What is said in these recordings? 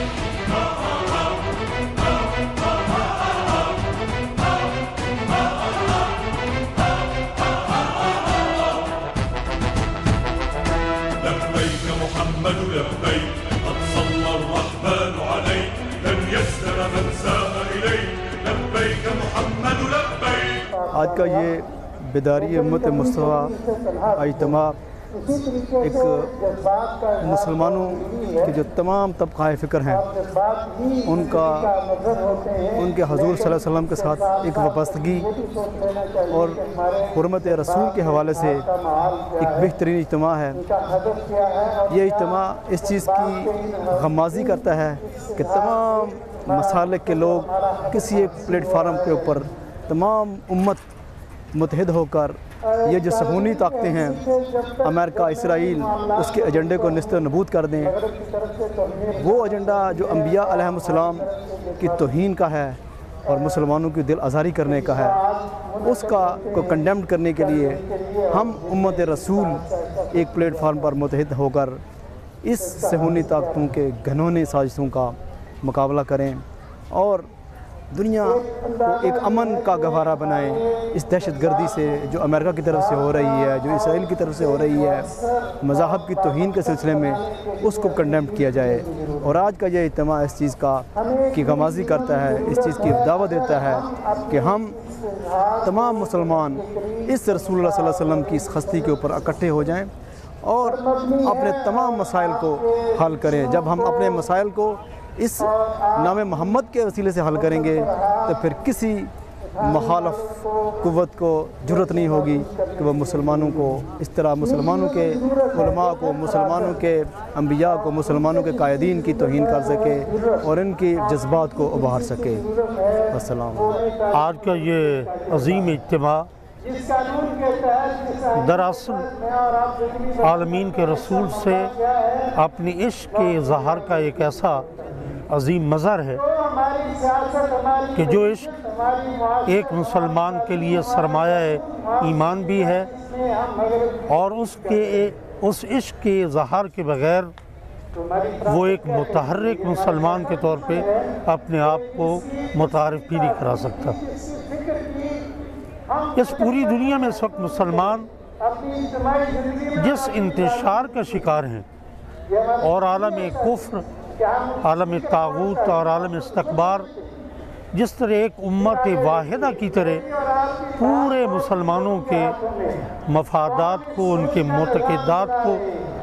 محمد لبيك قد صلى الرحمن عليك لن يسلم من ساء إليك لبيك محمد لبيك. آج کا یہ بیداری امت مصطفیٰ اجتماع ایک مسلمانوں کے جو تمام طبقہ فکر ہیں ان کے حضور صلی اللہ علیہ وسلم کے ساتھ ایک وابستگی اور حرمت رسول کے حوالے سے ایک بہترین اجتماع ہے. یہ اجتماع اس چیز کی غمازی کرتا ہے کہ تمام مسالک کے لوگ کسی ایک پلیٹ فارم کے اوپر تمام امت متحد ہو کر یہ جو صہیونی طاقتیں ہیں امریکہ اسرائیل اس کے ایجنڈے کو نیست و نابود کر دیں. وہ ایجنڈا جو انبیاء علیہ السلام کی توہین کا ہے اور مسلمانوں کی دل آزاری کرنے کا ہے اس کو کنڈیمڈ کرنے کے لیے ہم امت رسول ایک پلیٹ فارم پر متحد ہو کر اس صہیونی طاقتوں کے گھنونے سازشوں کا مقابلہ کریں اور دنیا کو ایک امن کا گہوارہ بنائیں. اس دہشت گردی سے جو امریکہ کی طرف سے ہو رہی ہے جو اسرائیل کی طرف سے ہو رہی ہے مذاہب کی توہین کے سلسلے میں اس کو کنڈیمڈ کیا جائے. اور آج کا یہ اجتماع اس چیز کی غمازی کرتا ہے اس چیز کی دعوت دیتا ہے کہ ہم تمام مسلمان اس رسول اللہ صلی اللہ علیہ وسلم کی اس ہستی کے اوپر اکٹھے ہو جائیں اور اپنے تمام مسائل کو حل کریں. جب ہم اپنے مسائل کو اس نام محمد کے وسیلے سے حل کریں گے تو پھر کسی مخالف قوت کو جرأت نہیں ہوگی کہ وہ مسلمانوں کو اس طرح مسلمانوں کے علماء کو مسلمانوں کے انبیاء کو مسلمانوں کے قائدین کی توہین کر سکے اور ان کی جذبات کو ابھار سکے. السلام. آج کا یہ عظیم اجتماع دراصل عالمین کے رسول سے اپنی عشق کے اظہار کا ایک ایسا عظیم مظہر ہے کہ جو عشق ایک مسلمان کے لیے سرمایہ ایمان بھی ہے اور اس عشق کے اظہار کے بغیر وہ ایک متحرک مسلمان کے طور پہ اپنے آپ کو متعارف بھی نہیں کرا سکتا. اس پوری دنیا میں اس وقت مسلمان جس انتشار کا شکار ہیں اور عالم کفر عالم طاغوت اور عالم استکبار جس طرح ایک امت واحدہ کی طرح پورے مسلمانوں کے مفادات کو ان کے معتقدات کو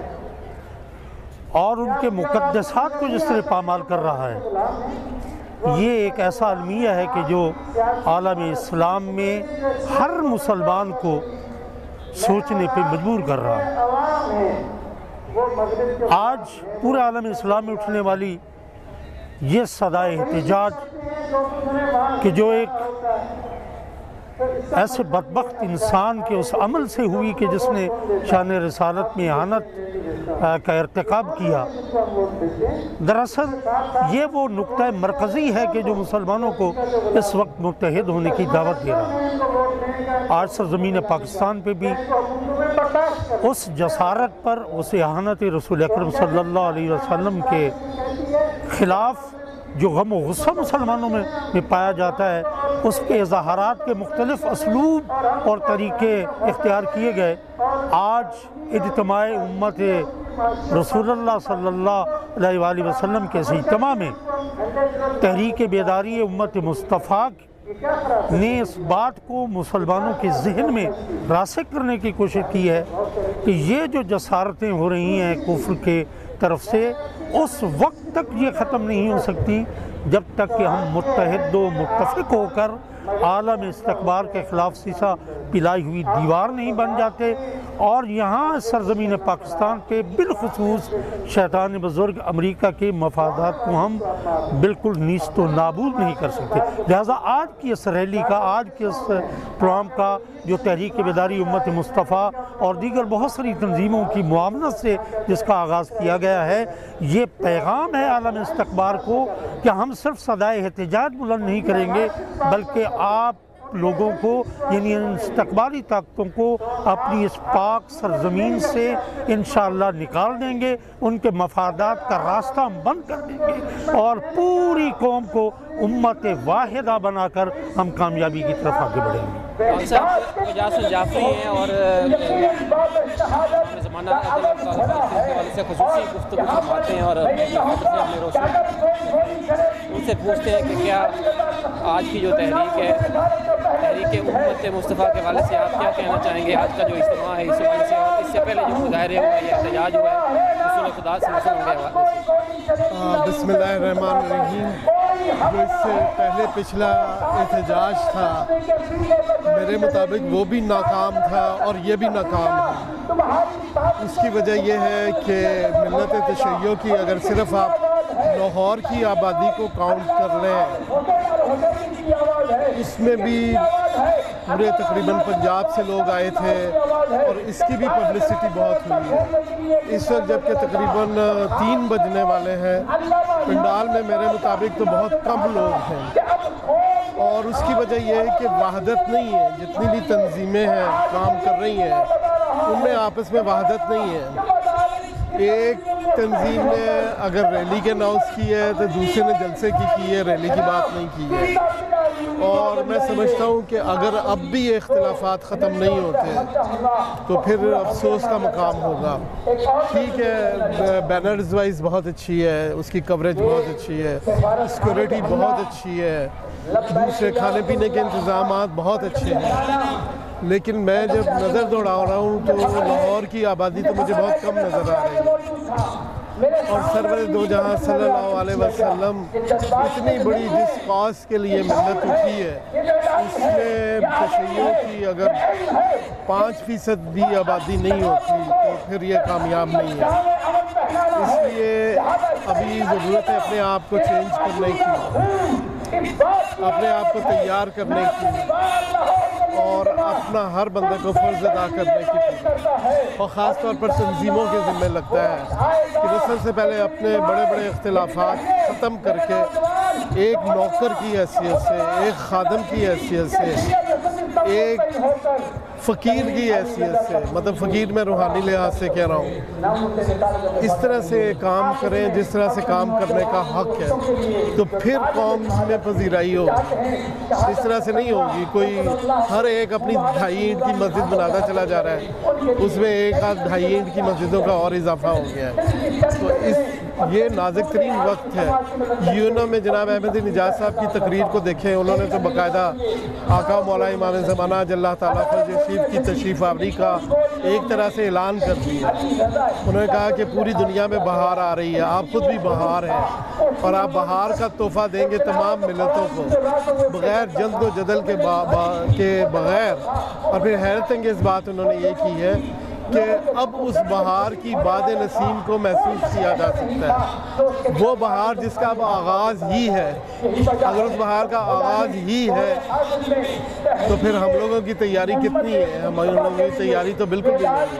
اور ان کے مقدسات کو جس طرح پامال کر رہا ہے یہ ایک ایسا المیہ ہے کہ جو عالم اسلام میں ہر مسلمان کو سوچنے پہ مجبور کر رہا ہے. آج پورے عالم اسلام میں اٹھنے والی یہ صدائے احتجاج کہ جو ایک ایسے بدبخت انسان کے اس عمل سے ہوئی کہ جس نے شان رسالت میں اہانت کا ارتکاب کیا دراصل یہ وہ نقطہ مرکزی ہے کہ جو مسلمانوں کو اس وقت متحد ہونے کی دعوت دے رہا ہے. آج سرزمین پاکستان پہ بھی اس جسارت پر اس اہانت رسول اکرم صلی اللہ علیہ وسلم کے خلاف جو غم و غصہ مسلمانوں میں پایا جاتا ہے اس کے اظہارات کے مختلف اسلوب اور طریقے اختیار کیے گئے. آج اجتماع امت رسول اللہ صلی اللہ علیہ وآلہ وسلم کے اس اجتماع میں تحریک بیداری امت مصطفیٰ نے اس بات کو مسلمانوں کے ذہن میں راسخ کرنے کی کوشش کی ہے کہ یہ جو جسارتیں ہو رہی ہیں کفر کے طرف سے اس وقت تک یہ ختم نہیں ہو سکتی جب تک کہ ہم متحد و متفق ہو کر عالم استکبار کے خلاف سیسا پلائی ہوئی دیوار نہیں بن جاتے اور یہاں سرزمین پاکستان پہ بالخصوص شیطان بزرگ امریکہ کے مفادات کو ہم بالکل نیست و نابود نہیں کر سکتے. لہٰذا آج کی اس ریلی کا آج کے اس پروگرام کا جو تحریک بیداری امت مصطفیٰ اور دیگر بہت ساری تنظیموں کی معاونت سے جس کا آغاز کیا گیا ہے یہ پیغام ہے عالم استکبار کو کہ ہم صرف صدائے احتجاج بلند نہیں کریں گے بلکہ آپ آپ لوگوں کو یعنی ان استقبالی طاقتوں کو اپنی اس پاک سرزمین سے انشاءاللہ نکال دیں گے، ان کے مفادات کا راستہ ہم بند کر دیں گے اور پوری قوم کو امت واحدہ بنا کر ہم کامیابی کی طرف آگے بڑھیں گے۔ اجاز جعفری ہیں اور زمانہ کے حوالے سے خصوصی گفتگو فرماتے ہیں اور اپنے روشن ان سے پوچھتے ہیں کہ کیا آج کی جو تحریک ہے، تحریک امت مصطفیٰ کے حوالے سے آپ کیا کہنا چاہیں گے؟ آج کا جو اجتماع ہے اس حوالے سے اور اس سے پہلے جو مظاہرے ہوئے یا احتجاج ہوا ہے رسول خدا صلی اللہ علیہ وسلم کے حوالے سے؟ بسم اللہ الرحمن الرحیم۔ جو اس سے پہلے پچھلا احتجاج تھا میرے مطابق وہ بھی ناکام تھا اور یہ بھی ناکام ہے۔ اس کی وجہ یہ ہے کہ ملت تشیع کی اگر صرف آپ لاہور کی آبادی کو کاؤنٹ کر لیں، اس میں بھی پورے تقریباً پنجاب سے لوگ آئے تھے اور اس کی بھی پبلسٹی بہت ہوئی ہے۔ اس وقت جب کہ تقریباً 3 بجنے والے ہیں، پنڈال میں میرے مطابق تو بہت کم لوگ ہیں اور اس کی وجہ یہ ہے کہ وحدت نہیں ہے۔ جتنی بھی تنظیمیں ہیں کام کر رہی ہیں ان میں آپس میں وحدت نہیں ہے۔ ایک تنظیم نے اگر ریلی کے اناؤنس کی ہے تو دوسرے نے جلسے کی ہے، ریلی کی بات نہیں کی ہے۔ اور میں سمجھتا ہوں کہ اگر اب بھی یہ اختلافات ختم نہیں ہوتے تو پھر افسوس کا مقام ہوگا۔ ٹھیک ہے، بینرز وائز بہت اچھی ہے، اس کی کوریج بہت اچھی ہے، سیکورٹی بہت اچھی ہے، دوسرے کھانے پینے کے انتظامات بہت اچھے ہیں، لیکن میں جب نظر دوڑا رہا ہوں تو لاہور کی آبادی تو مجھے بہت کم نظر آ رہی ہے۔ اور سرور دو جہاں صلی اللہ علیہ وسلم اتنی بڑی جس کاز کے لیے محنت اٹھی ہے، اس میں تشیع کی اگر 5% بھی آبادی نہیں ہوتی تو پھر یہ کامیاب نہیں ہے۔ اس لیے ابھی ضرورت ہے اپنے آپ کو چینج کرنے کی، اپنے آپ کو تیار کرنے کی اور اپنا ہر بندے کو فرض ادا کرنے کی، اور خاص طور پر تنظیموں کے ذمہ لگتا ہے کہ وہ سب سے پہلے اپنے بڑے بڑے اختلافات ختم کر کے ایک نوکر کی حیثیت سے، ایک خادم کی حیثیت سے، ایک فقیر کی حیثیت سے، مطلب فقیر میں روحانی لحاظ سے کہہ رہا ہوں، اس طرح سے کام کریں جس طرح سے کام کرنے کا حق ہے، تو پھر قوم میں پذیرائی ہوگی۔ اس طرح سے نہیں ہوگی کوئی ہر ایک اپنی 2.5 اینٹ کی مسجد بناتا چلا جا رہا ہے، اس میں 1-2.5 اینٹ کی مسجدوں کا اور اضافہ ہو گیا ہے۔ تو یہ نازک ترین وقت ہے۔ یونو میں جناب احمدی نجات صاحب کی تقریر کو دیکھیں، انہوں نے تو باقاعدہ آقا مولا امام زمانہ جل تعالیٰ فضل شریف کی تشریف آوری کا ایک طرح سے اعلان کر دیا۔ انہوں نے کہا کہ پوری دنیا میں بہار آ رہی ہے، آپ خود بھی بہار ہیں اور آپ بہار کا تحفہ دیں گے تمام ملتوں کو بغیر جلد و جدل کے بغیر۔ اور پھر حیرت انگیز بات انہوں نے یہ کی ہے کہ اب اس بہار کی باد نسیم کو محسوس کیا جا سکتا ہے، وہ بہار جس کا اب آغاز ہی ہے۔ اگر اس بہار کا آغاز ہی ہے تو پھر ہم لوگوں کی تیاری کتنی ہے؟ ہم لوگوں کی تیاری تو بالکل بھی نہیں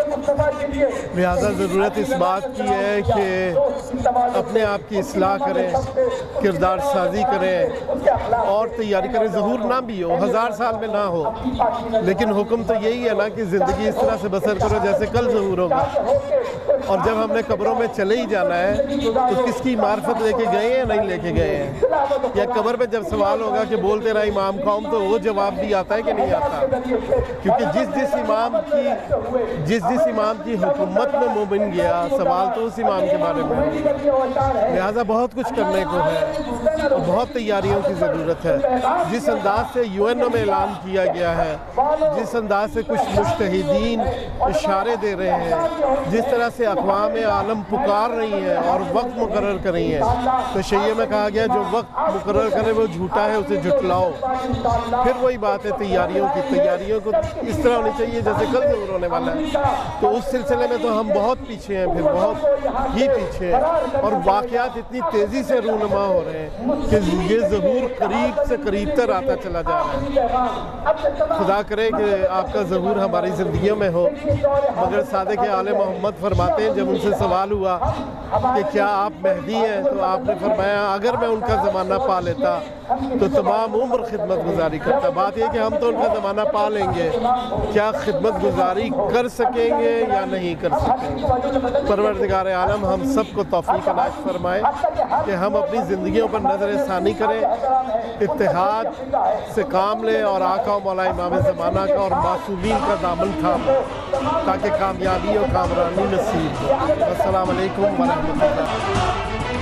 ہے۔ لہٰذا ضرورت اس بات کی ہے کہ اپنے آپ کی اصلاح کریں، کردار سازی کریں اور تیاری کریں۔ ظہور نہ بھی ہو، 1000 سال میں نہ ہو، لیکن حکم تو یہی ہے نا کہ زندگی اس طرح سے بسر کرو جیسے کل ظہور ہوگا۔ اور جب ہم نے قبروں میں چلے ہی جانا ہے تو کس کی معرفت لے کے گئے ہیں نہیں لے کے گئے ہیں؟ یا قبر پہ جب سوال ہوگا کہ بولتے رہا امام قوم، تو وہ جواب بھی آتا ہے کہ نہیں آتا؟ کیونکہ جس امام کی حکومت میں مومن گیا، سوال تو اس امام کے بارے میں ہوگا۔ لہٰذا بہت کچھ کرنے کو ہے اور بہت تیاریوں کی ضرورت ہے۔ جس انداز سے یونو میں اعلان کیا گیا ہے، جس انداز سے کچھ مجتہدین اشارے دے رہے ہیں، جس طرح سے اقوام عالم پکار رہی ہیں اور وقت مقرر کر رہی ہیں، تو شیعہ میں کہا گیا جو وقت مقرر کرے وہ جھوٹا ہے، اسے جھٹلاؤ۔ پھر وہی بات ہے تیاریوں کی، تیاریوں کو اس طرح ہونی چاہیے جیسے کل ظہور ہونے والا ہے۔ تو اس سلسلے میں تو ہم بہت پیچھے ہیں، پھر بہت ہی پیچھے ہیں، اور واقعات اتنی تیزی سے رونما ہو رہے ہیں کہ یہ ظہور قریب سے قریب تر آتا چلا جا رہا ہے۔ خدا کرے کہ آپ کا ظہور ہماری زندگیوں میں ہو، مگر صادق آل محمد فرماتے ہیں جب ان سے سوال ہوا کہ کیا آپ مہدی ہیں تو آپ نے فرمایا اگر میں ان کا زمانہ پا لیتا تو تمام عمر خدمت گزاری کرتا. بات یہ کہ ہم تو ان کا زمانہ پا لیں گے, کیا خدمت گزاری کر سکیں گے یا نہیں کر سکیں گے. پروردگار عالم ہم سب کو توفیق عنایت فرمائے کہ ہم اپنی زندگیوں پر نظر ثانی کریں, اتحاد سے کام لیں اور آقا و مولا امام زمانہ کا اور معصومین کا دامن تھام تاکہ کامیابی اور کامرانی نصیب ہو. السلام علیکم ورحمۃ اللہ.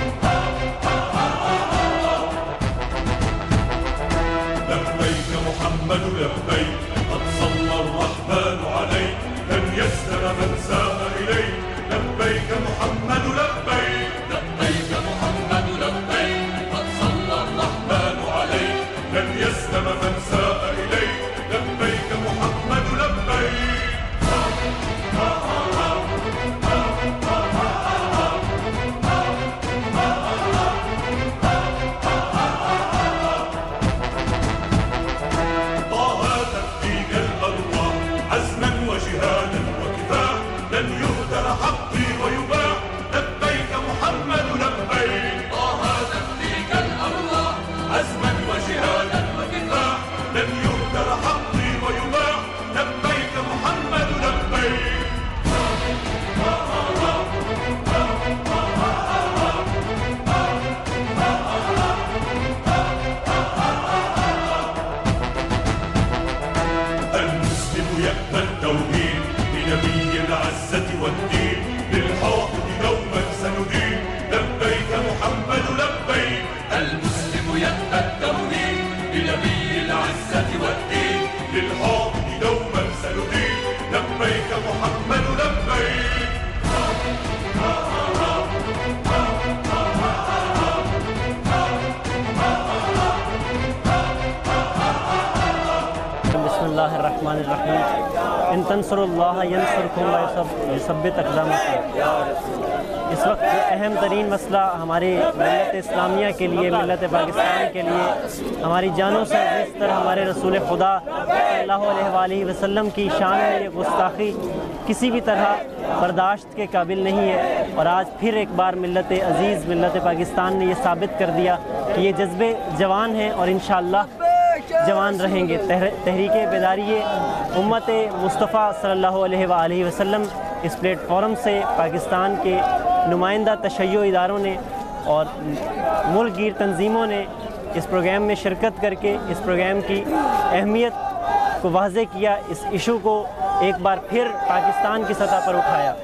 لبيك محمد لبيك قد صلى الرحمن عليك لن يسلم من ساء إليك. لبيك محمد لبيك لبيك محمد لبيك قد صلى الرحمن عليك لن يسلم من ساء إليك. لبيك محمد لبيك. الرحمن الرحیم ان تنصروا اللہ ینصرکم ویثبت اقدامکم. اس وقت اہم ترین مسئلہ ہماری ملت اسلامیہ کے لیے, ملت پاکستان کے لیے, ہماری جانوں سے عزیز تر ہمارے رسول خدا صلی اللہ علیہ وآلہ وسلم کی شان میں یہ گستاخی کسی بھی طرح برداشت کے قابل نہیں ہے. اور آج پھر ایک بار ملت عزیز, ملت پاکستان نے یہ ثابت کر دیا کہ یہ جذبے جوان ہیں اور انشاءاللہ جوان رہیں گے. تحریک بیداری امت مصطفیٰ صلی اللہ علیہ وآلہ وسلم اس پلیٹ فارم سے پاکستان کے نمائندہ تشیع اداروں نے اور ملک گیر تنظیموں نے اس پروگرام میں شرکت کر کے اس پروگرام کی اہمیت کو واضح کیا, اس ایشو کو ایک بار پھر پاکستان کی سطح پر اٹھایا.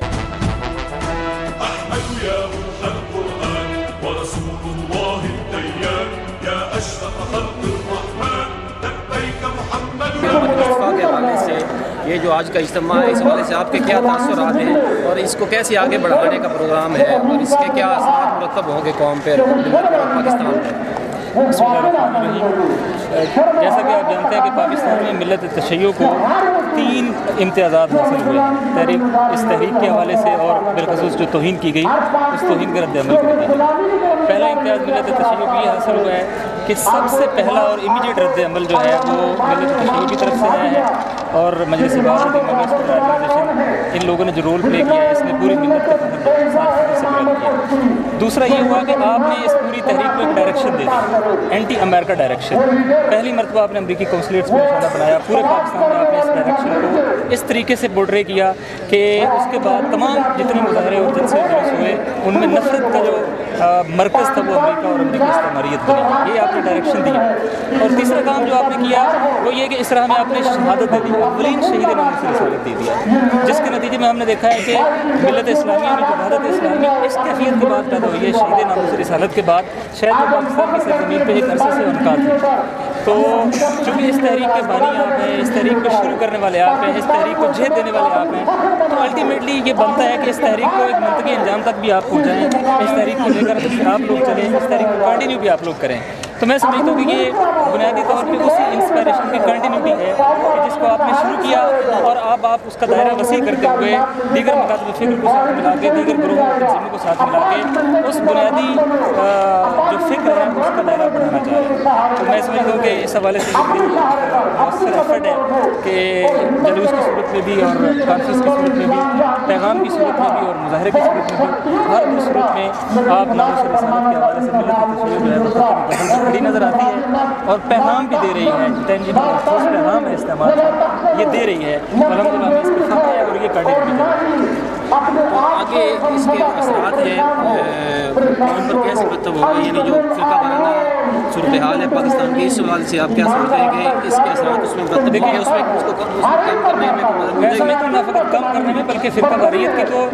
مصطفیٰ کے حوالے سے یہ جو آج کا اجتماع ہے, اس حوالے سے آپ کے کیا تاثرات ہیں اور اس کو کیسے آگے بڑھانے کا پروگرام ہے اور اس کے کیا اثرات مرتب ہوں گے قوم پہ اور پاکستان پہ؟ بسم اللہ الرحمن الرحیم. جیسا کہ آپ جانتے ہیں کہ پاکستان میں ملت تشیع کو 3 امتیازات حاصل ہوئے ہیں. اس تحریک کے حوالے سے اور بالخصوص جو توہین کی گئی اس توہین کا رد عمل کے نتیجے. پہلا امتیاز ملت تشیع کو یہ حاصل ہوا ہے کہ سب سے پہلا اور امیڈیٹ رد عمل جو ہے وہ ملت تشیع کی طرف سے آیا ہے اور مجلس بارات آرگنائزیشن ان لوگوں نے جو رول پلے کیا ہے اس نے پوری ملت کے ساتھ سے پریت کیا. دوسرا یہ ہوا کہ آپ نے اس پوری تحریک کو ایک ڈائریکشن دے دی, اینٹی امریکہ ڈائریکشن. پہلی مرتبہ آپ نے امریکی قونصلیٹس کو نشانہ بنایا. پورے پاکستان میں آپ نے اس ڈائریکشن کو اس طریقے سے پورٹرے کیا کہ اس کے بعد تمام جتنے مظاہرے اور جلسے جلوس ہوئے ان میں نفرت کا جو مرکز تھا وہ امریکہ اور امریکی استعماریت بنی. یہ آپ نے ڈائریکشن دیا. اور تیسرا کام جو آپ نے کیا وہ یہ کہ اس طرح میں آپ نے شہادت دے دی, اولین شہید نام سے رسالت دے دیا, جس کے نتیجے میں ہم نے دیکھا ہے کہ ملت اسلامیہ میں جو وحدت اسلامی اس کیفیت کے بعد پیدا ہوئی ہے شہید نام سے رسالت کے بعد, شاید وہ پاکستان کی سرزمین پہ ایک عرصے سے انکار تھی. تو چونکہ اس تحریک کے بانی آپ ہیں, اس تحریک کو شروع کرنے والے آپ ہیں, اس تحریک کو جہد دینے والے آپ ہیں, تو الٹیمیٹلی یہ بنتا ہے کہ اس تحریک کو ایک منطقی انجام تک بھی آپ پہنچائیں, اس تحریک کو لے کر آپ لوگ چلیں, اس تحریک کو کنٹینیو بھی آپ لوگ کریں. تو میں سمجھتا ہوں کہ یہ بنیادی طور پہ اسی انسپائریشن کی کنٹینیوٹی ہے کہ جس کو آپ نے شروع کیا اور اب آپ اس کا دائرہ وسیع کرتے ہوئے دیگر مکاتب فکر کو ساتھ ملا کے, دیگر گروہوں تنظیموں کو ساتھ ملا کے اس بنیادی جو فکر ہے اس کا دائرہ بڑھانا چاہ رہے ہیں. تو میں سمجھتا ہوں کہ اس حوالے سے مؤثر ایفرٹ ہے کہ جلوس کی صورت میں بھی اور کانفرنس کی صورت میں بھی, پیغام کی صورت میں بھی اور مظاہرے کی صورت میں بھی, ہر دو صورت میں آپ ناموس رسالت کے حوالے سے ملت تشیع جو ہے وہ کھڑی نظر آتی ہے اور پیغام بھی دے رہی ہے. ٹینجیبل ٹھوس پیغام ہے استعمال کا, یہ دے رہی ہے. الحمدللہ ہمیں اس پہ فخر ہے اور یہ کرنے بھی چاہیے. آگے اس کے اثرات ہیں قوم پر کیسے مرتب ہوگا, یعنی جو فرقہ وارانہ صورتحال ہے پاکستان کی, اس حوالے سے آپ کیا سمجھتے ہیں کہ اس کے اثرات اس میں مرتب ہوں گے, اس کو کم کرنے میں مدد میں ملے گی؟ سمجھتا ہوں نہ فقط کم کرنے میں بلکہ فرقہ واریت کی تو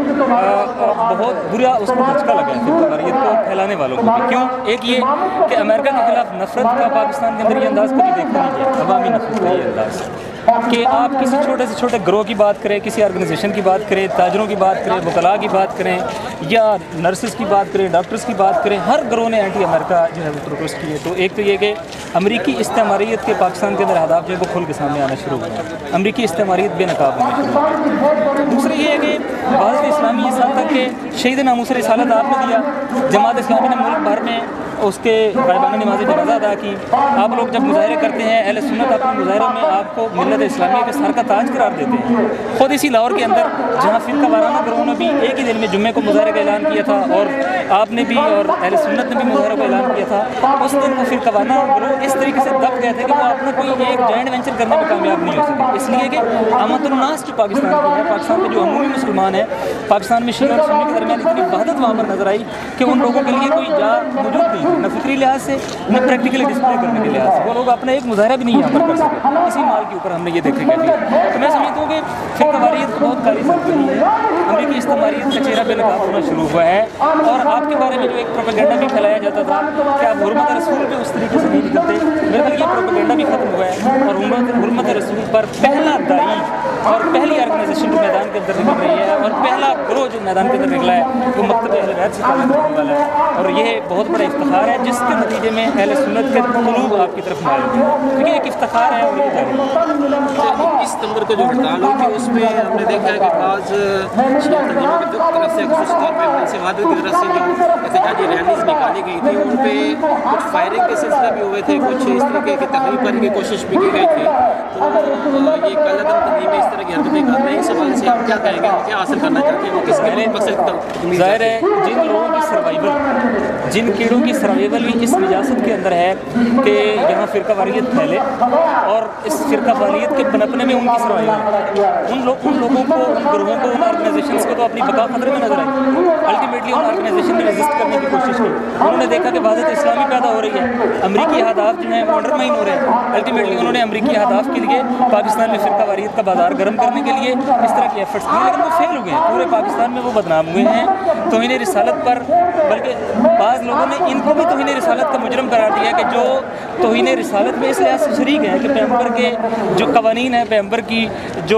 بہت برا اس کو دھچکا لگا ہے فرقہ واریت کو پھیلانے والوں کو بھی. کیوں؟ ایک یہ کہ امریکہ کے خلاف نفرت کا پاکستان کے اندر یہ انداز کبھی دیکھا نہیں گیا, عوامی نفرت کا یہ انداز کہ آپ کسی چھوٹے سے چھوٹے گروہ کی بات کریں, کسی آرگنائزیشن کی بات کریں, تاجروں کی بات کریں, وکلاء کی بات کریں یا نرسز کی بات کریں, ڈاکٹرز کی بات کریں, ہر گروہ نے اینٹی امریکہ جو ہے وہ پروٹیسٹ کیے. تو ایک تو یہ کہ امریکی استعماریت کے پاکستان کے اندر اہداف جو ہے وہ کھل کے سامنے آنا شروع ہوئے, امریکی استعماریت بے نقاب ہونا شروع ہوئی. دوسرا یہ ہے کہ بعض اسلامی اس حد تک کہ شہید ناموس رسالت آپ نے دیا, جماعت اسلامی نے ملک بھر میں اس کے غائبانہ نماز جنازہ ادا کی. آپ لوگ جب مظاہرے کرتے ہیں, اہل سنت اپنے مظاہروں میں آپ کو ملت اسلامیہ کے سر کا تاج قرار دیتے ہیں. خود اسی لاہور کے اندر جہاں فرقہ وارانہ گروہوں نے بھی ایک ہی دن میں جمعے کو مظاہرے کا اعلان کیا تھا اور آپ نے بھی اور اہل سنت نے بھی مظاہروں کا اعلان کیا تھا, اس دن وہ فرقہ وارانہ گروہ اس طریقے سے دب گئے تھے کہ وہ اپنا کوئی ایک جوائنٹ وینچر کرنے میں کامیاب نہیں ہو سکے. اس لیے کہ امت الناس جو پاکستان کی ہے, پاکستان میں جو عمومی مسلمان ہیں, پاکستان میں شیعہ اور سنی کے درمیان اتنی وحدت وہاں پر نظر آئی کہ ان لوگوں کے لیے کوئی جا موجود نہیں تھی, نہ فکری لحاظ سے نہ پریکٹیکلی ڈسپلے کرنے کے لحاظ سے. وہ لوگ اپنا ایک مظاہرہ بھی نہیں یہاں پر کر سکے. اسی مال کے اوپر ہم نے یہ دیکھا کہ تو میں سمجھتا ہوں کہ فرقہ واریت بہت کاری سب رہی ہے, امریکی استعماریت کا چہرہ بے نقاب ہونا شروع ہوا ہے. اور آپ کے بارے میں جو ایک پروپیگنڈا بھی پھیلایا جاتا تھا کہ آپ حرمت رسول پہ اس طریقے سے نہیں نکلتے, میرے خیال یہ پروپیگنڈا بھی ختم ہوا ہے. اور حرمت رسول پر پہلا داعی اور پہلی آرگنائزیشن جو میدان کے اندر نکل رہی ہے اور پہلا گروہ جو میدان کے اندر نکلا ہے وہ مکتب اہل بیت سے تعلق رکھنے والا ہے. اور یہ بہت بڑا افتخار ہے جس کے نتیجے میں اہل سنت کے قلوب آپ کی طرف مائل ہوئے. تو یہ ایک افتخار ہے اور یہ جاری ہے. 21 ستمبر کو جو ہڑتال ہوئی تھی اس میں ہم نے دیکھا ہے کہ بعض شیعہ تنظیموں کی طرف سے خصوصی طور پہ فلسفہ وحدت کی طرف سے جو احتجاجی ریلیز نکالی گئی تھی ان پہ کچھ فائرنگ کے سلسلے بھی ہوئے تھے, کچھ اس طریقے کی تحریک کرنے کی کوشش بھی کی گئی تھی. تو یہ کل عدم تنظیمیں اس طرح کی حرکتیں کر رہے ہیں, اس حوالے سے آپ کیا کہیں گے, کیا حاصل کرنا چاہتے ہیں, وہ کس کے مقصد؟ ظاہر ہے جن لوگوں کی سروائیول, جن کیڑوں کی سروائیول بھی اس نجاست کے اندر ہے کہ یہاں فرقہ واریت پھیلے اور اس فرقہ واریت کے پنپنے میں ان کی سروائیول ہے, ان لوگوں کو, ان گروہوں کو, ان آرگنائزیشنز کو تو اپنی بقا خطرے میں نظر آئی. الٹیمیٹلی ان آرگنائزیشن نے ریزسٹ کرنے کی کوشش کی. انہوں نے دیکھا کہ وحدت اسلامی پیدا ہو رہی ہے, امریکی اہداف جو ہیں وہ انڈرمائن ہو رہے ہیں. الٹیمیٹلی انہوں نے امریکی اہداف کے لیے پاکستان میں فرقہ واریت کا بازار گرم کرنے کے لیے اس طرح کی ایفرٹس کیے, لیکن وہ فیل ہو گئے ہیں. پورے پاکستان میں وہ بدنام ہوئے ہیں توہین رسالت پر, بلکہ بعض لوگوں نے ان کو بھی توہین رسالت کا مجرم قرار دیا کہ جو توہین رسالت میں اس لحاظ سے شریک ہے کہ پیغمبر کے جو قوانین ہیں, پیغمبر کی جو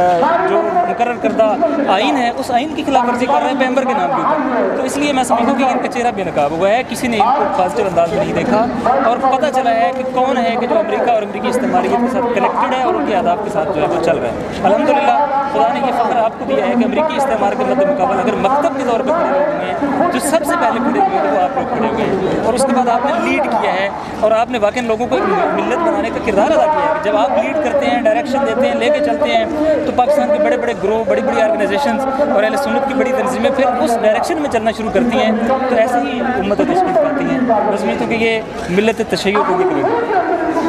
مقرر کردہ آئین ہے, اس آئین کی خلاف ورزی کر رہے ہیں پیغمبر کے نام کے اوپر. تو اس لیے میں سمجھتا ہوں کہ ان کا چہرہ بے نقاب ہوا ہے, کسی نے ان کو پازیٹیو انداز میں نہیں دیکھا اور پتہ چلا ہے کہ کون ہے کہ جو امریکہ اور امریکی استعماریت کے ساتھ کنیکٹڈ ہے اور ان کے اہداف کے ساتھ جو ہے وہ چل رہا ہے. الحمدللہ خدا نے یہ فخر آپ کو دیا ہے کہ امریکی استعمار کے مد مقابل اگر مکتب کے طور پہ کھڑے ہوئے ہیں, جو سب سے پہلے کھڑے ہوئے ہیں وہ آپ لوگ کھڑے ہوئے ہیں, اور اس کے بعد آپ نے لیڈ کیا ہے اور آپ نے واقعی لوگوں کو ایک ملت بنانے کا کردار ادا کیا ہے. جب آپ لیڈ کرتے ہیں, ڈائریکشن دیتے ہیں, لے کے چلتے ہیں, تو پاکستان کے بڑے بڑے گروہ, بڑی بڑی آرگنائزیشنز اور اہل سنت کی بڑی تنظیمیں پھر اس ڈائریکشن میں چلنا شروع کرتی ہیں, تو ایسے ہی امت تشکیل پاتی ہیں. بس میں تو کہ یہ ملت تشیع کو بھی کرے گا.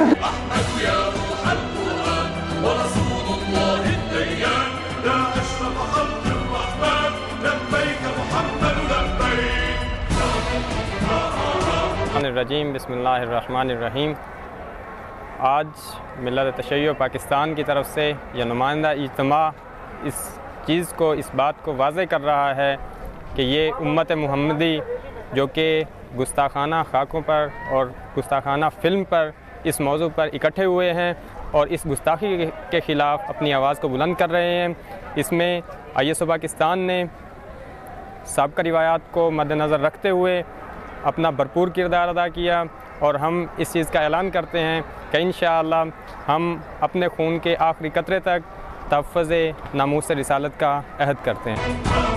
الرجیم بسم اللہ الرحمن الرحیم. آج ملت تشیع پاکستان کی طرف سے یہ نمائندہ اجتماع اس بات کو واضح کر رہا ہے کہ یہ امت محمدی جو کہ گستاخانہ خاکوں پر اور گستاخانہ فلم پر اس موضوع پر اکٹھے ہوئے ہیں اور اس گستاخی کے خلاف اپنی آواز کو بلند کر رہے ہیں. اس میں ISO پاکستان نے سابقہ روایات کو مد نظر رکھتے ہوئے اپنا بھرپور کردار ادا کیا, اور ہم اس چیز کا اعلان کرتے ہیں کہ انشاءاللہ ہم اپنے خون کے آخری قطرے تک تحفظ ناموس رسالت کا عہد کرتے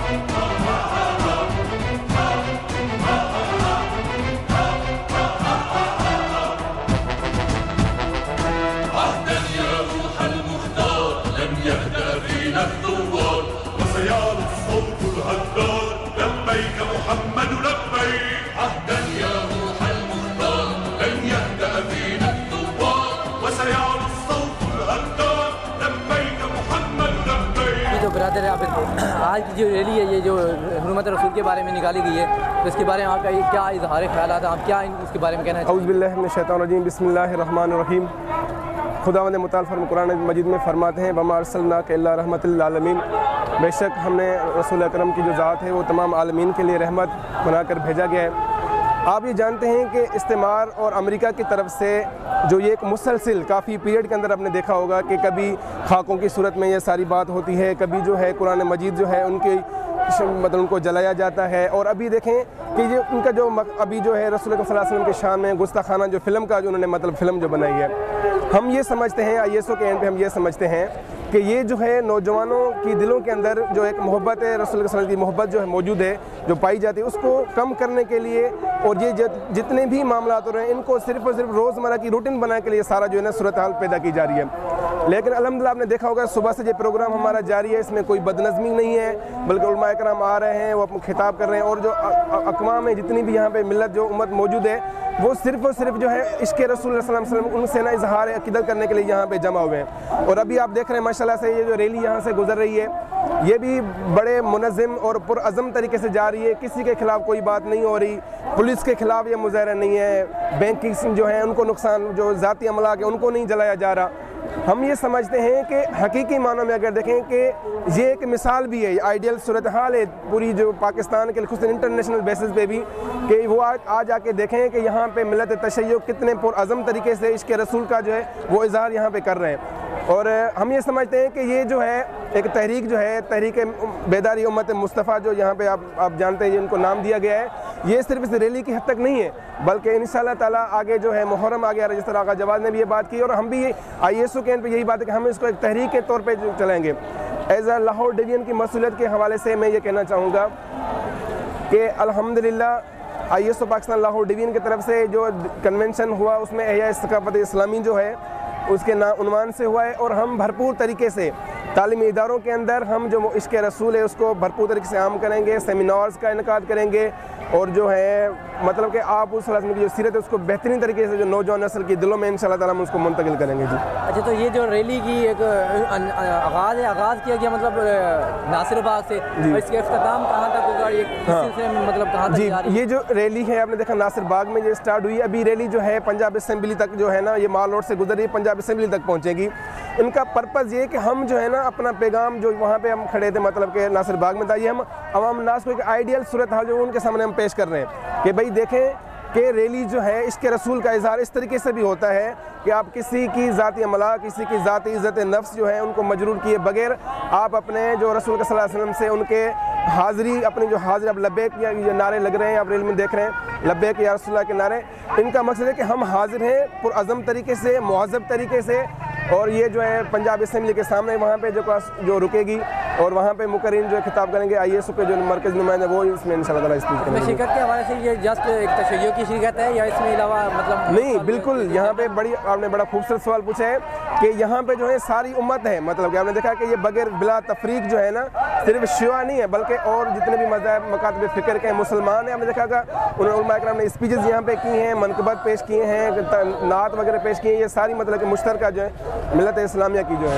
ہیں. آج کی جو ریلی ہے یہ جو حرمت رسول کے بارے میں نکالی گئی ہے تو اس کے بارے میں آپ کا کیا اظہار خیالات ہیں, آپ کیا اس کے بارے میں کہنا چاہتے ہیں؟ اعوذ باللہ من الشیطان الرجیم, بسم اللہ الرحمن الرحیم. خداوند متعال قرآن مجید میں فرماتے ہیں وما ارسلناک الا رحمۃ للعالمین, بے شک ہم نے رسول اکرم کی جو ذات ہے وہ تمام عالمین کے لیے رحمت بنا کر بھیجا گیا ہے. آپ یہ جانتے ہیں کہ استعمار اور امریکہ کی طرف سے جو یہ ایک مسلسل کافی پیریڈ کے اندر آپ نے دیکھا ہوگا کہ کبھی خاکوں کی صورت میں یہ ساری بات ہوتی ہے, کبھی جو ہے قرآن مجید جو ہے ان کی مطلب ان کو جلایا جاتا ہے, اور ابھی دیکھیں کہ یہ ان کا جو ابھی جو ہے رسول اللہ صلی اللہ علیہ وسلم کے شان میں گستاخانہ جو فلم کا جو انہوں نے مطلب فلم جو بنائی ہے, ہم یہ سمجھتے ہیں ISO کے اینڈ پہ ہم یہ سمجھتے ہیں کہ یہ جو ہے نوجوانوں کی دلوں کے اندر جو ایک محبت ہے, رسول اللہ صلی اللہ علیہ وسلم کی محبت جو ہے موجود ہے, جو پائی جاتی ہے, اس کو کم کرنے کے لیے اور یہ جتنے بھی معاملات ہو رہے ہیں ان کو صرف اور صرف روزمرہ کی روٹین بنانے کے لیے سارا جو ہے نا صورتحال پیدا کی جا رہی ہے. لیکن الحمدللہ آپ نے دیکھا ہوگا صبح سے یہ پروگرام ہمارا جاری ہے, اس میں کوئی بدنظمی نہیں ہے, بلکہ علماء کرام آ رہے ہیں, وہ اپنا خطاب کر رہے ہیں, اور جو اقوام ہے جتنی بھی یہاں پہ ملت جو امت موجود ہے وہ صرف اور صرف جو ہے عشق رسول اللہ صلی اللہ علیہ وسلم ان سے نا اظہار عقیدت کرنے کے لیے یہاں پہ جمع ہوئے ہیں. اور ابھی آپ دیکھ رہے ہیں ماشاءاللہ سے یہ جو ریلی یہاں سے گزر رہی ہے یہ بھی بڑے منظم اور پرعزم طریقے سے جا رہی ہے, کسی کے خلاف کوئی بات نہیں ہو رہی, پولیس کے خلاف یہ مظاہرہ نہیں ہے, بینک کی جو ہے ان کو نقصان جو ذاتی املاک ہے ان کو نہیں جلایا جا رہا. ہم یہ سمجھتے ہیں کہ حقیقی معنوں میں اگر دیکھیں کہ یہ ایک مثال بھی ہے, یہ آئیڈیل صورتحال ہے پوری جو پاکستان کے خصوصاً انٹرنیشنل بیسس پہ بھی, کہ وہ آج آ کے دیکھیں کہ یہاں پہ ملت تشیع کتنے پرعزم طریقے سے عشق رسول کا جو ہے وہ اظہار یہاں پہ کر رہے ہیں. اور ہم یہ سمجھتے ہیں کہ یہ جو ہے ایک تحریک جو ہے تحریک بیداری امت مصطفیٰ جو یہاں پہ آپ جانتے ہیں ان کو نام دیا گیا ہے, یہ صرف اس ریلی کی حد تک نہیں ہے بلکہ انشاءاللہ تعالیٰ آگے جو ہے محرم آگے جس طرح آقا جواد نے بھی یہ بات کی, اور ہم بھی ISO کے پہ یہی بات ہے کہ ہم اس کو ایک تحریک کے طور پہ چلائیں گے. ایز اے لاہور ڈویژن کی مسئولیت کے حوالے سے میں یہ کہنا چاہوں گا کہ الحمدللہ ISO پاکستان لاہور ڈویژن کی طرف سے جو کنونشن ہوا اس میں احیاء ثقافت اسلامی جو ہے اس کے عنوان سے ہوا ہے, اور ہم بھرپور طریقے سے تعلیمی اداروں کے اندر ہم جو عشق رسول ہے اس کو بھرپور طریقے سے عام کریں گے, سیمینارز کا انعقاد کریں گے, اور جو ہے مطلب کہ آپ صلی اللہ علیہ وسلم کی جو سیرت ہے اس کو بہترین طریقے سے جو نوجوان نسل کے دلوں میں انشاءاللہ تعالیٰ ہم اس کو منتقل کریں گے. جی اچھا, تو یہ جو ریلی کی ایک آغاز کیا گیا مطلب ناصر باغ سے, اور اس کا اختتام کہاں تک ہوگا, یہ کس سلسلے میں مطلب کہاں تک جاری ہے؟ یہ جو ریلی ہے آپ نے دیکھا ناصر باغ میں یہ اسٹارٹ ہوئی, ابھی ریلی جو ہے پنجاب اسمبلی تک جو ہے نا یہ مال روڈ سے گزر رہی ہے, پنجاب اسمبلی تک پہنچے گی. ان کا پرپز یہ کہ ہم جو ہے نا اپنا پیغام جو وہاں پہ ہم کھڑے تھے مطلب کہ ناصر باغ میں تھا, یہ ہم عوام الناس کو ایک آئیڈیل صورتحال جو ان کے سامنے ہم پیش کر رہے ہیں کہ بھائی دیکھیں کہ ریلی جو ہے عشق رسول کا اظہار اس طریقے سے بھی ہوتا ہے کہ آپ کسی کی ذاتی املاک, کسی کی ذاتی عزت نفس جو ہے ان کو مجرور کیے بغیر آپ اپنے جو رسول صلی اللہ علیہ وسلم سے ان کے حاضری, اپنی جو حاضر اب لبیک یا یہ نعرے لگ رہے ہیں آپ ریل میں دیکھ رہے ہیں لبیک یا رسول اللہ کے نعرے, ان کا مقصد ہے کہ ہم حاضر ہیں پرعزم طریقے سے, مہذب طریقے سے, اور یہ جو ہے پنجاب اسمبلی کے سامنے وہاں پہ جو رکے گی, اور وہاں پہ مقررین جو خطاب کریں گے ISO کے جو مرکز نمائندے وہ اس میں انشاءاللہ تعالیٰ اسپیچ کریں گے. شرکت کے حوالے سے یہ جسٹ ایک تشیع کی شرکت ہے یا اس میں علاوہ مطلب نہیں, بالکل یہاں پہ آپ نے بڑا خوبصورت سوال پوچھا ہے کہ یہاں پہ جو ہے ساری امت ہے, مطلب کہ آپ نے دیکھا کہ یہ بغیر بلا تفریق جو ہے نا صرف شیعہ نہیں ہے بلکہ اور جتنے بھی مذاہب مکاتب فکر کے مسلمان ہیں, آپ نے دیکھا کہ انہوں نے علماء کرام نے اسپیچز یہاں پہ کی ہیں, منقبت پیش کیے ہیں, نعت وغیرہ پیش کیے ہیں, یہ ساری مطلب کہ مشترکہ جو ہے ملت اسلامیہ کی جو ہے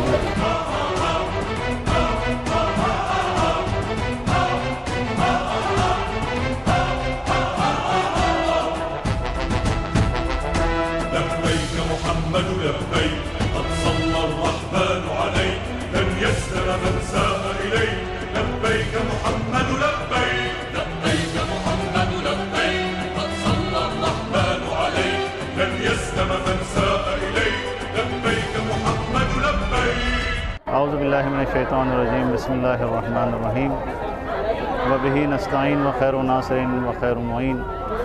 لبيك محمد لبيك قد صلى الرحمن عليك لن يسلم من ساء إليك لبيك محمد لبيك لبيك محمد لبيك قد صلى الرحمن عليك لن يسلم من ساء إليك لبيك محمد لبيك. اعوذ باللہ من الشیطان الرجیم, بسم اللہ الرحمن الرحیم, وبہ نستعین وخیر ناصر وخیر معین.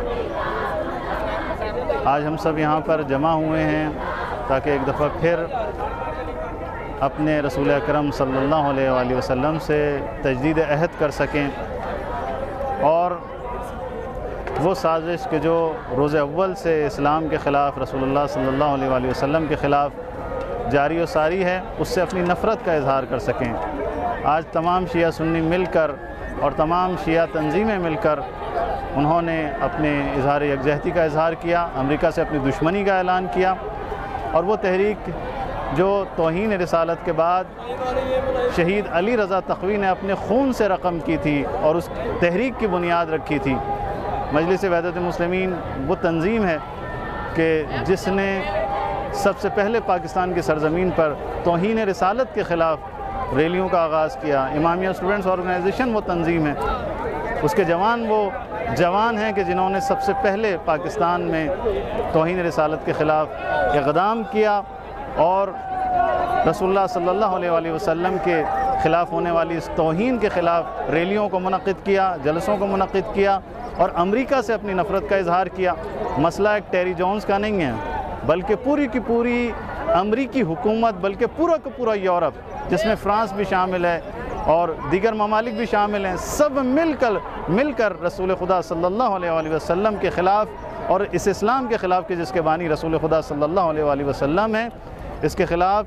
آج ہم سب یہاں پر جمع ہوئے ہیں تاکہ ایک دفعہ پھر اپنے رسول اکرم صلی اللہ علیہ وآلہ وسلم سے تجدید عہد کر سکیں, اور وہ سازش کہ جو روز اول سے اسلام کے خلاف, رسول اللہ صلی اللہ علیہ وآلہ وسلم کے خلاف جاری و ساری ہے, اس سے اپنی نفرت کا اظہار کر سکیں. آج تمام شیعہ سنی مل کر اور تمام شیعہ تنظیمیں مل کر انہوں نے اپنے اظہار یکجہتی کا اظہار کیا, امریکہ سے اپنی دشمنی کا اعلان کیا, اور وہ تحریک جو توہین رسالت کے بعد شہید علی رضا تقوی نے اپنے خون سے رقم کی تھی اور اس تحریک کی بنیاد رکھی تھی۔ مجلس وحدت المسلمین وہ تنظیم ہے کہ جس نے سب سے پہلے پاکستان کی سرزمین پر توہین رسالت کے خلاف ریلیوں کا آغاز کیا۔ امامیہ اسٹوڈنٹس آرگنائزیشن وہ تنظیم ہے، اس کے جوان وہ جوان ہیں کہ جنہوں نے سب سے پہلے پاکستان میں توہین رسالت کے خلاف اقدام کیا اور رسول اللہ صلی اللہ علیہ وآلہ وسلم کے خلاف ہونے والی اس توہین کے خلاف ریلیوں کو منعقد کیا، جلسوں کو منعقد کیا اور امریکہ سے اپنی نفرت کا اظہار کیا۔ مسئلہ ایک ٹیری جونز کا نہیں ہے، بلکہ پوری کی پوری امریکی حکومت، بلکہ پورا کا پورا یورپ، جس میں فرانس بھی شامل ہے اور دیگر ممالک بھی شامل ہیں، سب مل کر رسول خدا صلی اللہ علیہ وآلہ وسلم کے خلاف اور اس اسلام کے خلاف کہ جس کے بانی رسول خدا صلی اللہ علیہ وآلہ وسلم ہے، اس کے خلاف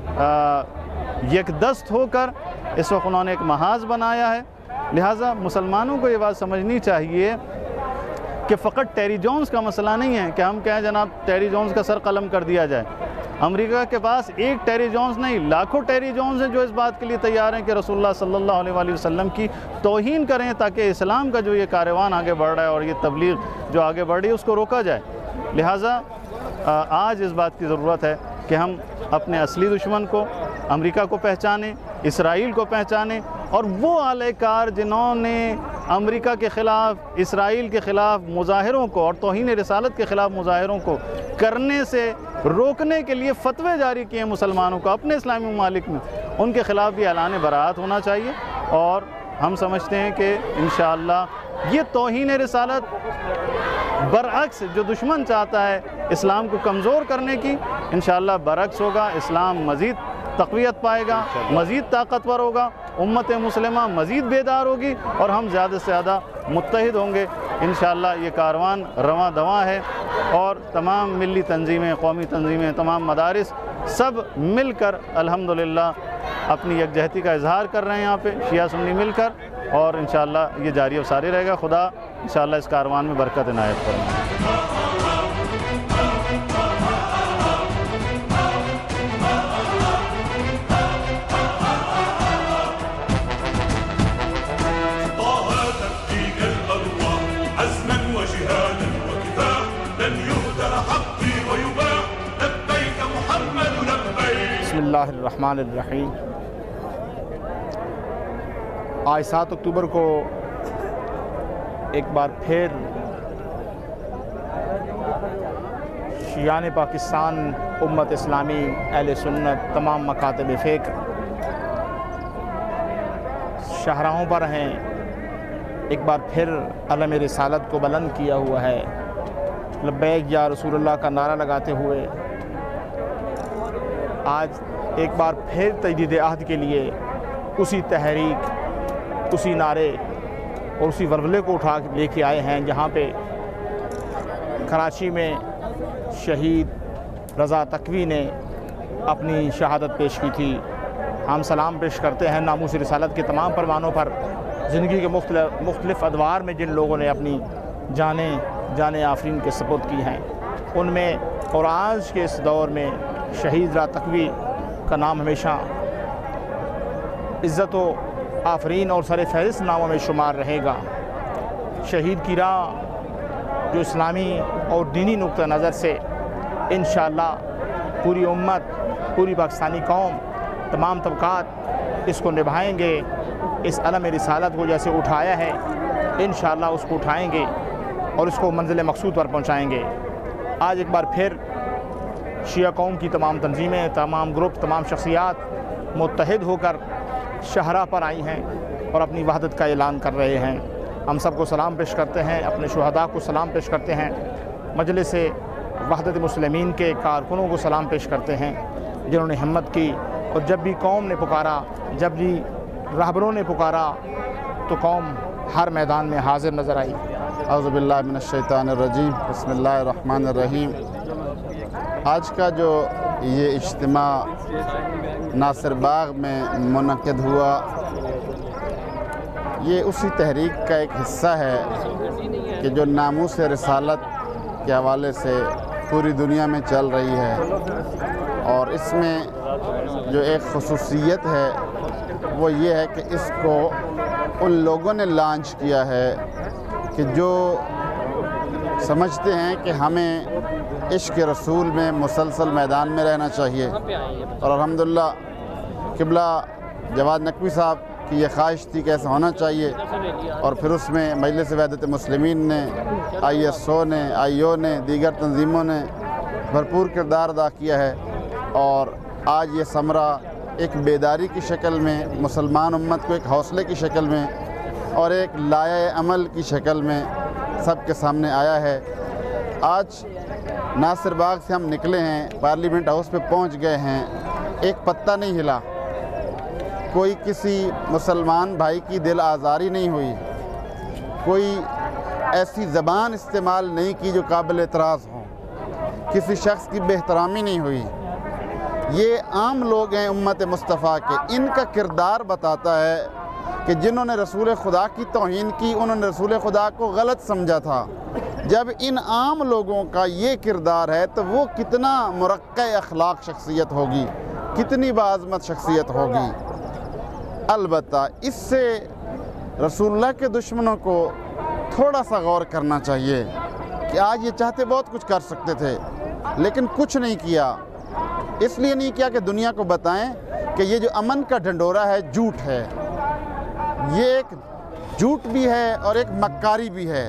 یک دست ہو کر اس وقت انہوں نے ایک محاذ بنایا ہے۔ لہٰذا مسلمانوں کو یہ بات سمجھنی چاہیے کہ فقط ٹیری جونز کا مسئلہ نہیں ہے کہ ہم کہیں جناب ٹیری جونز کا سر قلم کر دیا جائے۔ امریکہ کے پاس ایک ٹیری جونز نہیں، لاکھوں ٹیری جونز ہیں جو اس بات کے لیے تیار ہیں کہ رسول اللہ صلی اللہ علیہ وآلہ وسلم کی توہین کریں تاکہ اسلام کا جو یہ کاروان آگے بڑھ رہا ہے اور یہ تبلیغ جو آگے بڑھ رہی ہے اس کو روکا جائے۔ لہٰذا آج اس بات کی ضرورت ہے کہ ہم اپنے اصلی دشمن کو، امریکہ کو پہچانیں، اسرائیل کو پہچانیں اور وہ اعلی کار جنہوں نے امریکہ کے خلاف، اسرائیل کے خلاف مظاہروں کو اور توہین رسالت کے خلاف مظاہروں کو کرنے سے روکنے کے لیے فتوے جاری کیے مسلمانوں کو اپنے اسلامی ممالک میں، ان کے خلاف بھی اعلان براعت ہونا چاہیے۔ اور ہم سمجھتے ہیں کہ انشاءاللہ یہ توہین رسالت برعکس جو دشمن چاہتا ہے اسلام کو کمزور کرنے کی، انشاءاللہ برعکس ہوگا۔ اسلام مزید تقویت پائے گا، مزید طاقتور ہوگا، امت مسلمہ مزید بیدار ہوگی اور ہم زیادہ سے زیادہ متحد ہوں گے۔ انشاءاللہ یہ کاروان رواں دواں ہے اور تمام ملی تنظیمیں، قومی تنظیمیں، تمام مدارس سب مل کر الحمدللہ اپنی یکجہتی کا اظہار کر رہے ہیں یہاں پہ شیعہ سنی مل کر، اور انشاءاللہ یہ جاری و ساری رہے گا۔ خدا انشاءاللہ اس کاروان میں برکت عنایت فرمائے۔ بسم اللہ الرحمن الرحیم۔ آج 7 اکتوبر کو ایک بار پھر شیعان پاکستان، امت اسلامی، اہل سنت، تمام مکاتب فکر شاہراہوں پر ہیں، ایک بار پھر علم رسالت کو بلند کیا ہوا ہے، لبیک یا رسول اللہ کا نعرہ لگاتے ہوئے آج ایک بار پھر تجدید عہد کے لیے اسی تحریک، اسی نعرے اور اسی ولولے کو اٹھا لے کے آئے ہیں جہاں پہ کراچی میں شہید رضا تقوی نے اپنی شہادت پیش کی تھی۔ ہم سلام پیش کرتے ہیں ناموس رسالت کے تمام پروانوں پر، زندگی کے مختلف ادوار میں جن لوگوں نے اپنی جانیں آفرین کے سپرد کی ہیں، ان میں اور آج کے اس دور میں شہید رضا تقوی کا نام ہمیشہ عزت و آفرین اور سر فہرست ناموں میں شمار رہے گا۔ شہید کی راہ جو اسلامی اور دینی نقطہ نظر سے انشاءاللہ پوری امت، پوری پاکستانی قوم، تمام طبقات اس کو نبھائیں گے۔ اس علم رسالت کو جیسے اٹھایا ہے انشاءاللہ اس کو اٹھائیں گے اور اس کو منزل مقصود پر پہنچائیں گے۔ آج ایک بار پھر شیعہ قوم کی تمام تنظیمیں، تمام گروپ، تمام شخصیات متحد ہو کر شاہراہ پر آئی ہیں اور اپنی وحدت کا اعلان کر رہے ہیں۔ ہم سب کو سلام پیش کرتے ہیں، اپنے شہداء کو سلام پیش کرتے ہیں، مجلس وحدت مسلمین کے کارکنوں کو سلام پیش کرتے ہیں جنہوں نے ہمت کی اور جب بھی قوم نے پکارا، جب بھی رہبروں نے پکارا تو قوم ہر میدان میں حاضر نظر آئی۔ اعوذ باللہ من الشیطان الرجیم، بسم اللہ الرحمن الرحیم۔ آج کا جو یہ اجتماع ناصر باغ میں منعقد ہوا، یہ اسی تحریک کا ایک حصہ ہے کہ جو ناموس رسالت کے حوالے سے پوری دنیا میں چل رہی ہے، اور اس میں جو ایک خصوصیت ہے وہ یہ ہے کہ اس کو ان لوگوں نے لانچ کیا ہے کہ جو سمجھتے ہیں کہ ہمیں عشق رسول میں مسلسل میدان میں رہنا چاہیے، اور الحمدللہ قبلہ جواد نقوی صاحب کی یہ خواہش تھی کہ ایسا ہونا چاہیے، اور پھر اس میں مجلس وحدت مسلمین نے، ISO نے، IO نے، دیگر تنظیموں نے بھرپور کردار ادا کیا ہے، اور آج یہ ثمرہ ایک بیداری کی شکل میں، مسلمان امت کو ایک حوصلے کی شکل میں اور ایک لائحہ عمل کی شکل میں سب کے سامنے آیا ہے۔ آج ناصر باغ سے ہم نکلے ہیں، پارلیمنٹ ہاؤس پہ پہنچ گئے ہیں، ایک پتہ نہیں ہلا، کوئی کسی مسلمان بھائی کی دل آزاری نہیں ہوئی، کوئی ایسی زبان استعمال نہیں کی جو قابل اعتراض ہو، کسی شخص کی بے احترامی نہیں ہوئی۔ یہ عام لوگ ہیں امت مصطفیٰ کے، ان کا کردار بتاتا ہے کہ جنہوں نے رسول خدا کی توہین کی انہوں نے رسول خدا کو غلط سمجھا تھا۔ جب ان عام لوگوں کا یہ کردار ہے تو وہ کتنا مرقع اخلاق شخصیت ہوگی، کتنی باعظمت شخصیت ہوگی۔ البتہ اس سے رسول اللہ کے دشمنوں کو تھوڑا سا غور کرنا چاہیے کہ آج یہ چاہتے بہت کچھ کر سکتے تھے لیکن کچھ نہیں کیا۔ اس لیے نہیں کیا کہ دنیا کو بتائیں کہ یہ جو امن کا ڈھنڈورا ہے جھوٹ ہے، یہ ایک جھوٹ بھی ہے اور ایک مکاری بھی ہے،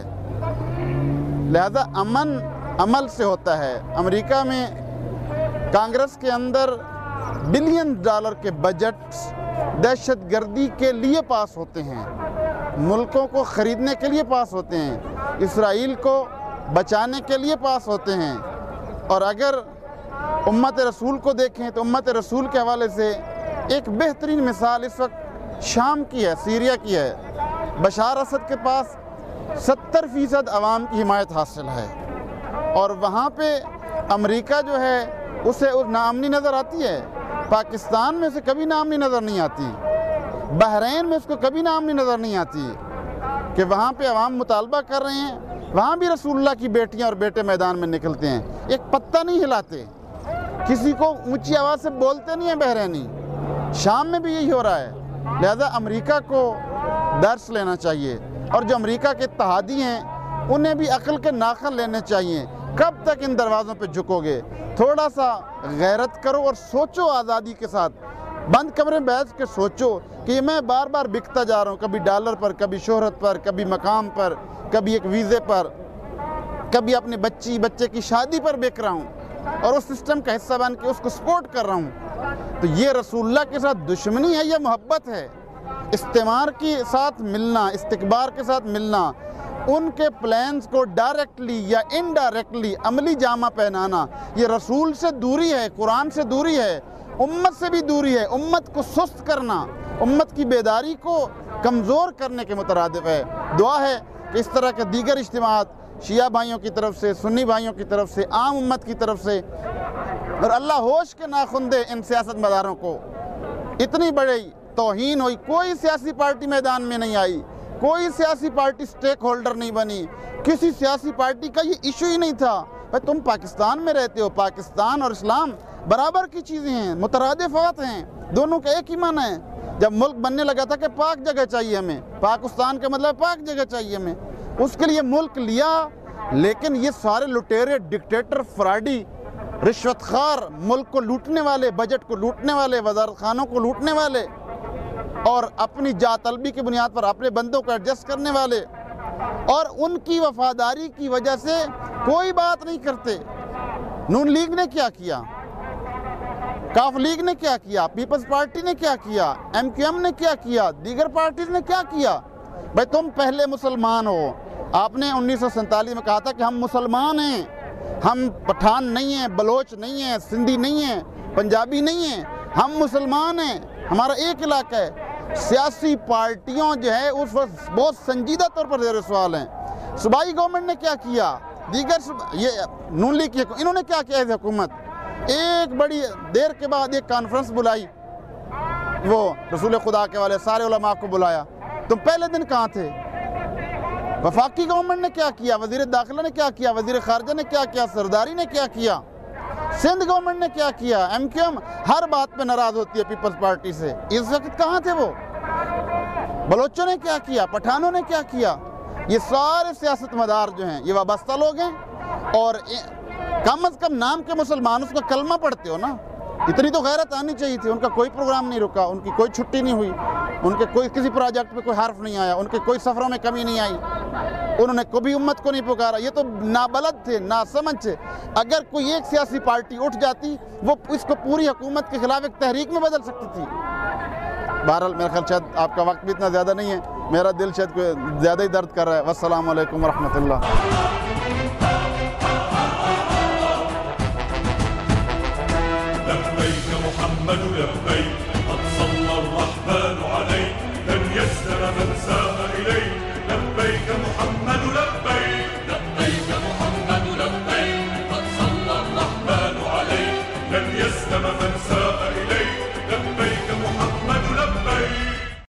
لہذا امن عمل سے ہوتا ہے۔ امریکہ میں کانگریس کے اندر بلین ڈالر کے بجٹس دہشت گردی کے لیے پاس ہوتے ہیں، ملکوں کو خریدنے کے لیے پاس ہوتے ہیں، اسرائیل کو بچانے کے لیے پاس ہوتے ہیں۔ اور اگر امت رسول کو دیکھیں تو امت رسول کے حوالے سے ایک بہترین مثال اس وقت شام کی ہے، سیریا کی ہے۔ بشار اسد کے پاس 70% عوام کی حمایت حاصل ہے، اور وہاں پہ امریکہ جو ہے اسے ناامنی نظر آتی ہے۔ پاکستان میں اسے کبھی ناامنی نظر نہیں آتی، بحرین میں اس کو کبھی ناامنی نظر نہیں آتی کہ وہاں پہ عوام مطالبہ کر رہے ہیں، وہاں بھی رسول اللہ کی بیٹیاں اور بیٹے میدان میں نکلتے ہیں، ایک پتہ نہیں ہلاتے، کسی کو اونچی آواز سے بولتے نہیں ہیں بحرینی۔ شام میں بھی یہی ہو رہا ہے، لہذا امریکہ کو درس لینا چاہیے، اور جو امریکہ کے اتحادی ہیں انہیں بھی عقل کے ناخن لینے چاہیے۔ کب تک ان دروازوں پہ جھکو گے؟ تھوڑا سا غیرت کرو اور سوچو آزادی کے ساتھ، بند کمرے میں بیٹھ کے سوچو کہ میں بار بار بکتا جا رہا ہوں، کبھی ڈالر پر، کبھی شہرت پر، کبھی مقام پر، کبھی ایک ویزے پر، کبھی اپنے بچے کی شادی پر بک رہا ہوں اور اس سسٹم کا حصہ بن کے اس کو سپورٹ کر رہا ہوں۔ تو یہ رسول اللہ کے ساتھ دشمنی ہے یا محبت ہے؟ استعمار کے ساتھ ملنا، استکبار کے ساتھ ملنا، ان کے پلانز کو ڈائریکٹلی یا انڈائریکٹلی عملی جامہ پہنانا، یہ رسول سے دوری ہے، قرآن سے دوری ہے، امت سے بھی دوری ہے، امت کو سست کرنا، امت کی بیداری کو کمزور کرنے کے مترادف ہے۔ دعا ہے کہ اس طرح کے دیگر اجتماعات شیعہ بھائیوں کی طرف سے، سنی بھائیوں کی طرف سے، عام امت کی طرف سے، اور اللہ ہوش کے ناخن دے ان سیاست مداروں کو۔ اتنی بڑی توہین ہوئی، کوئی سیاسی پارٹی میدان میں نہیں آئی، کوئی سیاسی پارٹی سٹیک ہولڈر نہیں بنی، کسی سیاسی پارٹی کا یہ ایشو ہی نہیں تھا۔ بھائی تم پاکستان میں رہتے ہو، پاکستان اور اسلام برابر کی چیزیں ہیں، مترادفات ہیں، دونوں کا ایک ہی معنی ہے۔ جب ملک بننے لگا تھا کہ پاک جگہ چاہیے ہمیں، پاکستان کا مطلب پاک جگہ چاہیے ہمیں، اس کے لیے ملک لیا، لیکن یہ سارے لٹیرے، ڈکٹیٹر، فراڈی، رشوت خار، ملک کو لوٹنے والے، بجٹ کو لوٹنے والے، وزارت خانوں کو لوٹنے والے، اور اپنی جا طلبی کی بنیاد پر اپنے بندوں کو ایڈجسٹ کرنے والے، اور ان کی وفاداری کی وجہ سے کوئی بات نہیں کرتے۔ نون لیگ نے کیا کیا، کاف لیگ نے کیا کیا، پیپلز پارٹی نے کیا کیا، MQM نے کیا کیا، دیگر پارٹیز نے کیا کیا؟ بھائی تم پہلے مسلمان ہو، آپ نے 1947 میں کہا تھا کہ ہم مسلمان ہیں، ہم پٹھان نہیں ہیں، بلوچ نہیں ہیں، سندھی نہیں ہیں، پنجابی نہیں ہیں، ہم مسلمان ہیں، ہمارا ایک علاقہ ہے۔ سیاسی پارٹیوں جو ہے اس وقت بہت سنجیدہ طور پر زیر سوال ہیں۔ صوبائی گورنمنٹ نے کیا کیا، دیگر یہ نون لیگ کی انہوں نے کیا کیا ہے حکومت؟ ایک بڑی دیر کے بعد ایک کانفرنس بلائی، وہ رسول خدا کے والے سارے علماء کو بلایا، تم پہلے دن کہاں تھے؟ وفاقی گورنمنٹ نے کیا کیا، وزیر داخلہ نے کیا کیا، وزیر خارجہ نے کیا کیا، سرداری نے کیا کیا؟ سندھ گورنمنٹ نے کیا کیا؟ ایم کیو ایم ہر بات پہ ناراض ہوتی ہے پیپلز پارٹی سے. اس وقت کہاں تھے وہ؟ بلوچوں نے کیا کیا؟ پٹھانوں نے کیا کیا؟ یہ سارے سیاست مدار جو ہیں یہ وابستہ لوگ ہیں، اور کم از کم نام کے مسلمان اس کا کلمہ پڑھتے ہو نا. اتنی تو غیرت آنی چاہیے تھی. ان کا کوئی پروگرام نہیں رکا، ان کی کوئی چھٹی نہیں ہوئی، ان کے کوئی کسی پروجیکٹ پہ کوئی حرف نہیں آیا، ان کے کوئی سفروں میں کمی نہیں آئی، انہوں نے کبھی امت کو نہیں پکارا. یہ تو نابلد تھے، ناسمجھ تھے. اگر کوئی ایک سیاسی پارٹی اٹھ جاتی وہ اس کو پوری حکومت کے خلاف ایک تحریک میں بدل سکتی تھی. بہرحال میرا خیال شاید آپ کا وقت بھی اتنا زیادہ نہیں ہے، میرا دل شاید کوئی زیادہ ہی درد کر رہا ہے. والسلام علیکم ورحمۃ اللہ. لبيك محمد لبيك قد صلى الرحمن عليك لن يسلم من ساء